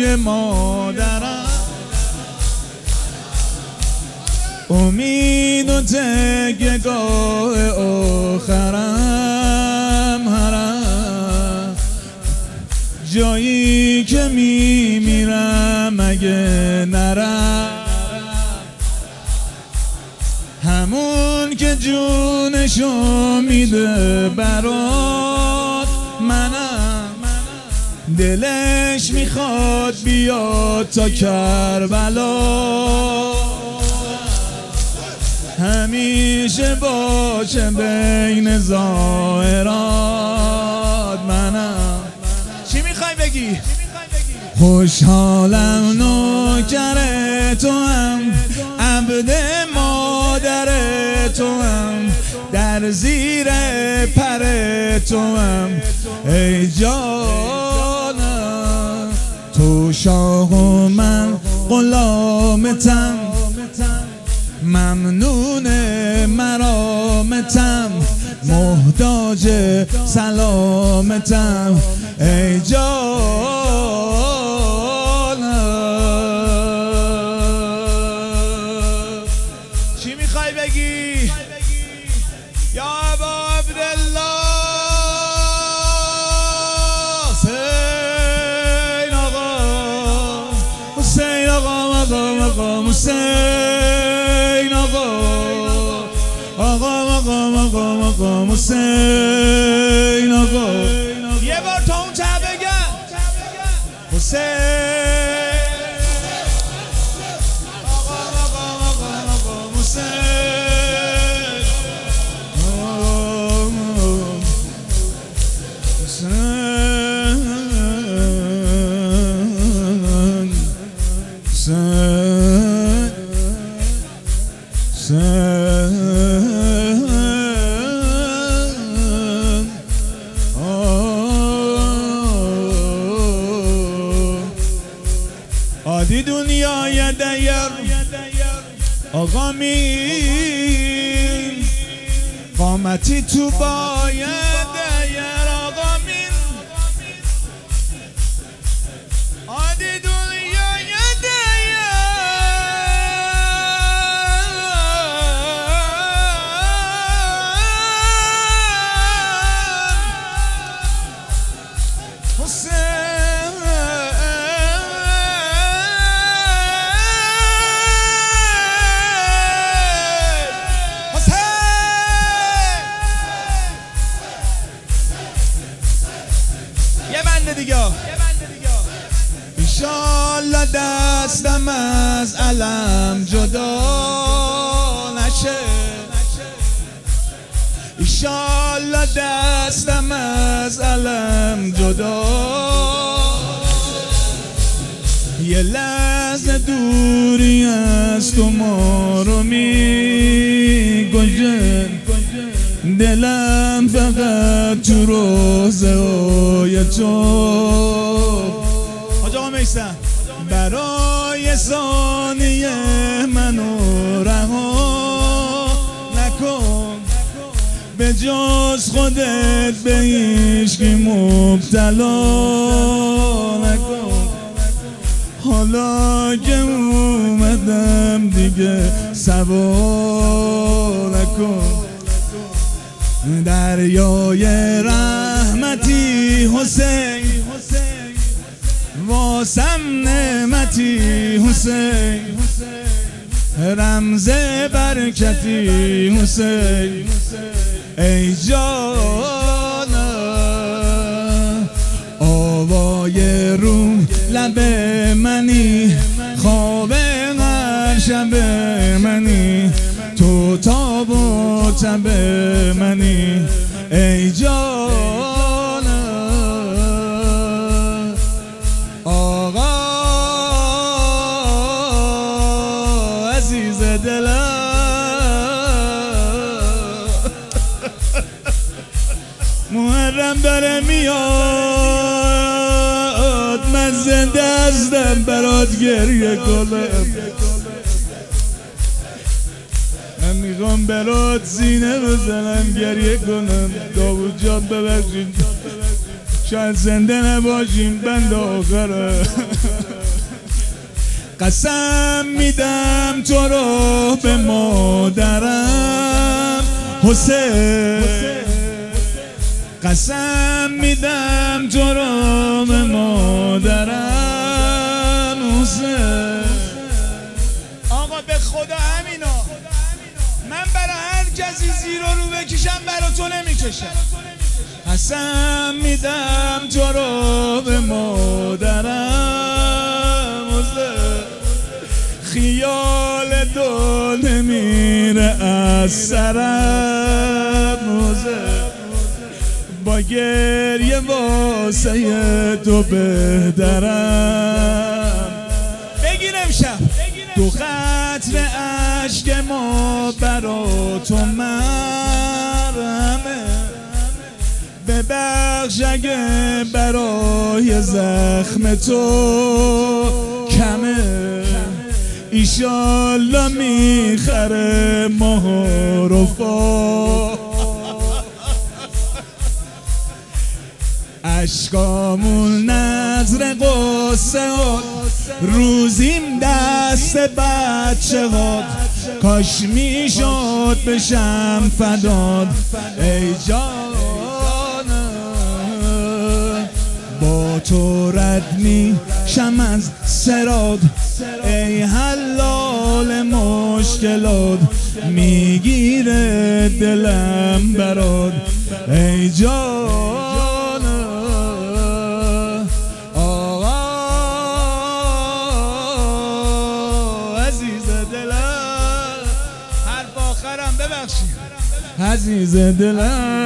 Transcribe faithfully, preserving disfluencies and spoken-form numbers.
روی مادرم، امید و تکیه گاه آخرم، هرم جایی که میمیرم اگه نرم، همون که جونشو میده برات منم، دلش میخواد بیاد تا کربلا، همیشه باشه بین ظاهرات منم. چی میخوای بگی؟ خوشحالم نوکر تو هم، عبد مادر تو هم، در زیر پر تو هم ای جانم، تو شاه و من غلامتم، ممنون مرامتم، محتاج سلامتم ای جانم. چی میخوای بگی؟ یا ابا عبدالله حسین آقا، حسین آقا، مقام مقام حسین آقا، آقا مقام مقام مقام حسین آقا. یه بار تا اون چه بگم حسین آقا، مقام مقام مقام حسین، آدی دنیای دیر آقا مین، قامتی تو باید دیر آقا مین، آدی دنیای دیر حسین دیگه. ایشالله دستم از علم جدا نشه، ایشالله دستم از علم جدا، یه لحظه دوری از تو ما رو میگوشه، دلم فقط تو روزه های تو حاج آقا میسن، برای ثانیه منو رها نکن، به جز خودت به هیچکی مبتلا نکن، حالا که اومدم دیگه سوار نکن، دریای رحمتی حسین، واسم نعمتی حسین، رمز برکتی حسین ای جانم، آوای رو لب منی، خواب هر شب منی، تو تاب و تب منی ای جانم، آقا عزیز دلم. محرم داره میاد، من زنده هستم برات گریه کنم، من میخوام برات سینه بزنم گریه کنم. داوود جان ببخشید شاید زنده نباشیم بند آخره. قسم میدم تو رو به مادرم حسین، قسم میدم تو رو به مادرم حسین. آقا به خدا همینا، من برای هر کسی زیر و رو بکشم برای تو نمیکشم. قسم میدم تو رو به مادرم حسین، خیال دو نمیره از سرم حسین، با گریه واسه تو بهترم. بگیر امشب دو قطره عشق ما برا تو مرهمه، ببخش اگه برای زخم تو کمه، ایشالله میخره ماه رو فا. عشقامون نظر قصه ها روزیم دست بچه ها، کاش میشد بشم فداد ای جانم، با تو رد میشم از سراد ای حلال مشکلات، میگیره دلم برات ای جانم. عزیز دلم